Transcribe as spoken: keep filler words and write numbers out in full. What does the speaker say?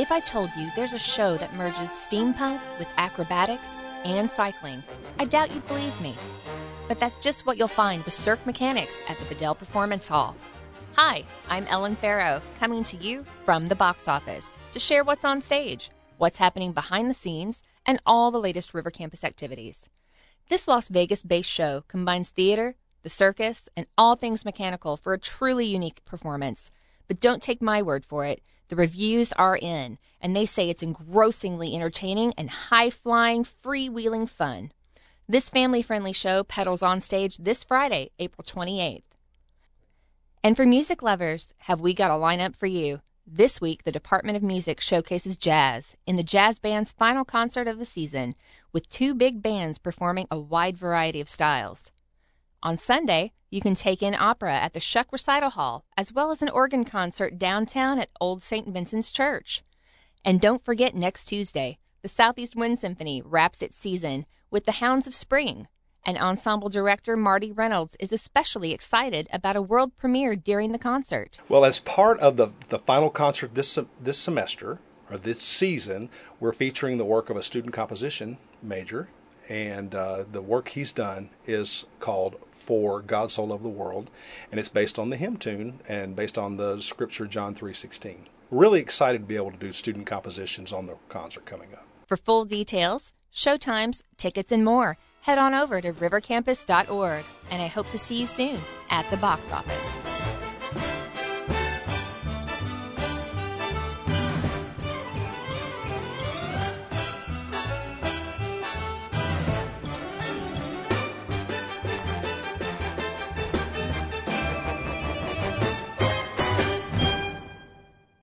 If I told you there's a show that merges steampunk with acrobatics and cycling, I doubt you'd believe me. But that's just what you'll find with Cirque Mechanics at the Bedell Performance Hall. Hi, I'm Ellen Farrow, coming to you from the box office to share what's on stage, what's happening behind the scenes, and all the latest River Campus activities. This Las Vegas-based show combines theater, the circus, and all things mechanical for a truly unique performance. But don't take my word for it. The reviews are in, and they say it's engrossingly entertaining and high-flying, freewheeling fun. This family-friendly show pedals on stage this Friday, April twenty-eighth. And for music lovers, have we got a lineup for you? This week, the Department of Music showcases jazz in the jazz band's final concert of the season, with two big bands performing a wide variety of styles. On Sunday, you can take in opera at the Shuck Recital Hall, as well as an organ concert downtown at Old Saint Vincent's Church. And don't forget next Tuesday, the Southeast Wind Symphony wraps its season with the Hounds of Spring, and ensemble director Marty Reynolds is especially excited about a world premiere during the concert. Well, as part of the, the final concert this this semester, or this season, we're featuring the work of a student composition major, and uh, the work he's done is called For God So Loved the World, and it's based on the hymn tune and based on the scripture John three sixteen. Really excited to be able to do student compositions on the concert coming up. For full details, showtimes, tickets, and more, head on over to river campus dot org, and I hope to see you soon at the box office.